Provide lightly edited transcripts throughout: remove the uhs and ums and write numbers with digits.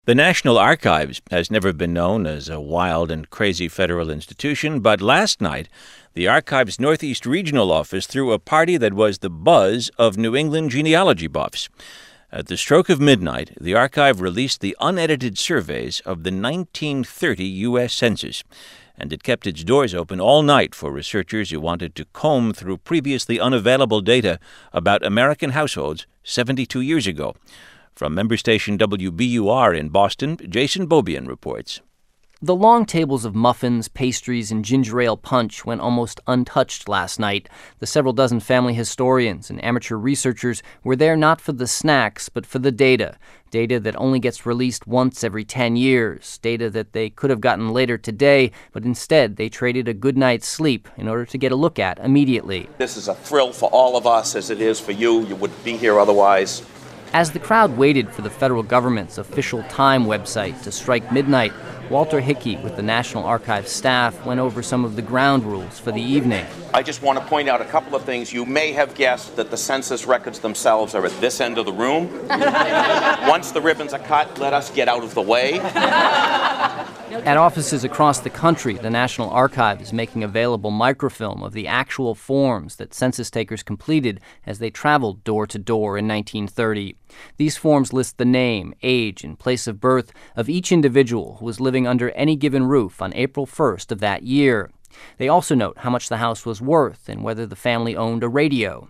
The National Archives has never been known as a wild and crazy federal institution, but last night, the Archives Northeast Regional Office threw a party that was the buzz of New England genealogy buffs. At the stroke of midnight, the archive released the unedited surveys of the 1930 U.S. Census, and it kept its doors open all night for researchers who wanted to comb through previously unavailable data about American households 72 years ago. From member station WBUR in Boston, Jason Beaubien reports. The long tables of muffins, pastries, and ginger ale punch went almost untouched last night. The several dozen family historians and amateur researchers were there not for the snacks, but for the data. Data that only gets released once every 10 years. Data that they could have gotten later today, but instead they traded a good night's sleep in order to get a look at immediately. This is a thrill for all of us, as it is for you. You wouldn't be here otherwise. As the crowd waited for the federal government's official time website to strike midnight, Walter Hickey with the National Archives staff went over some of the ground rules for the evening. I just want to point out a couple of things. You may have guessed that the census records themselves are at this end of the room. Once the ribbons are cut, let us get out of the way. At offices across the country, the National Archive is making available microfilm of the actual forms that census takers completed as they traveled door to door in 1930. These forms list the name, age, and place of birth of each individual who was living under any given roof on April 1st of that year. They also note how much the house was worth and whether the family owned a radio.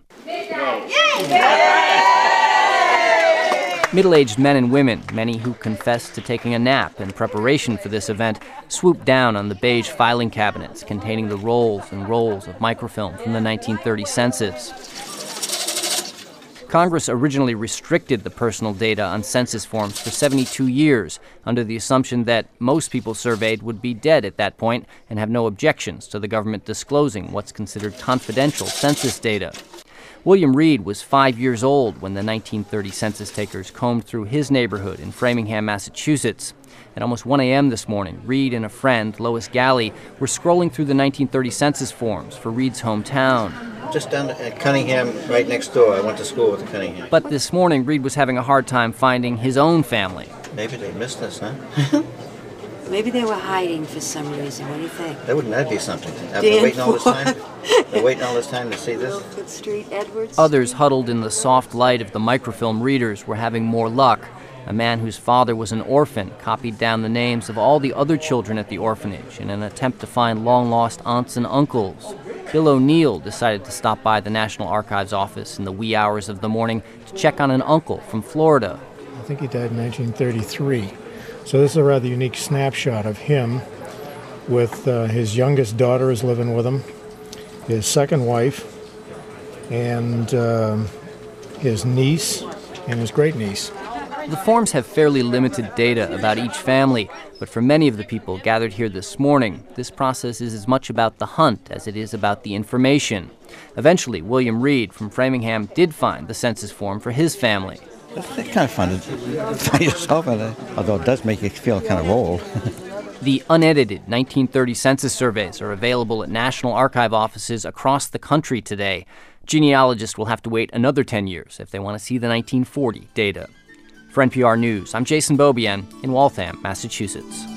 Middle-aged men and women, many who confessed to taking a nap in preparation for this event, swooped down on the beige filing cabinets containing the rolls and rolls of microfilm from the 1930 census. Congress originally restricted the personal data on census forms for 72 years under the assumption that most people surveyed would be dead at that point and have no objections to the government disclosing what's considered confidential census data. William Reed was 5 years old when the 1930 census takers combed through his neighborhood in Framingham, Massachusetts. At almost 1 a.m. this morning, Reed and a friend, Lois Galley, were scrolling through the 1930 census forms for Reed's hometown. Just down at Cunningham, right next door. I went to school with Cunningham. But this morning, Reed was having a hard time finding his own family. Maybe they missed us, huh? Maybe they were hiding for some reason. What do you think? Wouldn't that be something? After waiting all this time? They're waiting all this time to see this? Wilford Street, Edwards? Others huddled in the soft light of the microfilm readers were having more luck. A man whose father was an orphan copied down the names of all the other children at the orphanage in an attempt to find long-lost aunts and uncles. Bill O'Neill decided to stop by the National Archives office in the wee hours of the morning to check on an uncle from Florida. I think he died in 1933. So this is a rather unique snapshot of him with his youngest daughter is living with him, his second wife, and his niece and his great-niece. The forms have fairly limited data about each family, but for many of the people gathered here this morning, this process is as much about the hunt as it is about the information. Eventually, William Reed from Framingham did find the census form for his family. It's kind of fun to find yourself in it, although it does make you feel kind of old. The unedited 1930 census surveys are available at National Archive offices across the country today. Genealogists will have to wait another 10 years if they want to see the 1940 data. For NPR News, I'm Jason Beaubien in Waltham, Massachusetts.